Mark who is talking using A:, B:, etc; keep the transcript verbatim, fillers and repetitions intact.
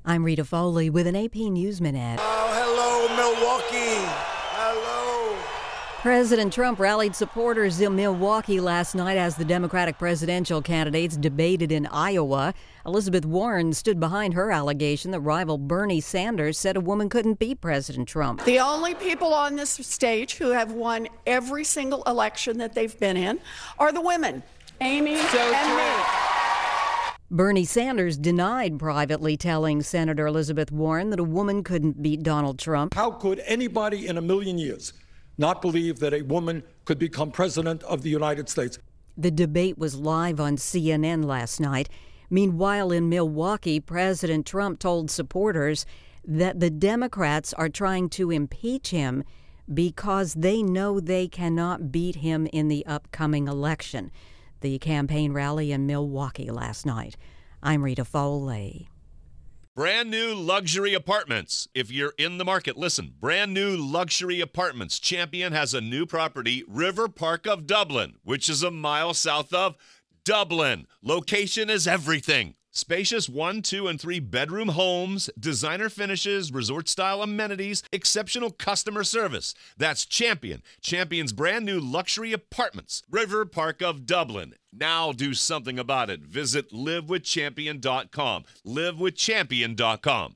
A: I'm Rita Foley with an A P News Minute.
B: Oh, hello, Milwaukee. Hello.
A: President Trump rallied supporters in Milwaukee last night as the Democratic presidential candidates debated in Iowa. Elizabeth Warren stood behind her allegation that rival Bernie Sanders said a woman couldn't beat President Trump.
C: The only people on this stage who have won every single election that they've been in are the women, Amy so and me.
A: Bernie Sanders denied privately telling Senator Elizabeth Warren that a woman couldn't beat Donald Trump.
D: How could anybody in a million years not believe that a woman could become president of the United States?
A: The debate was live on C N N last night. Meanwhile, in Milwaukee, President Trump told supporters that the Democrats are trying to impeach him because they know they cannot beat him in the upcoming election. The campaign rally in Milwaukee last night. I'm Rita Foley.
E: Brand new luxury apartments. If you're in the market, listen. Brand new luxury apartments. Champion has a new property, River Park of Dublin, which is a mile south of Dublin. Location is everything. Spacious one, two, and three bedroom homes, designer finishes, resort-style amenities, exceptional customer service. That's Champion. Champion's brand new luxury apartments. River Park of Dublin. Now do something about it. Visit live with champion dot com. live with champion dot com.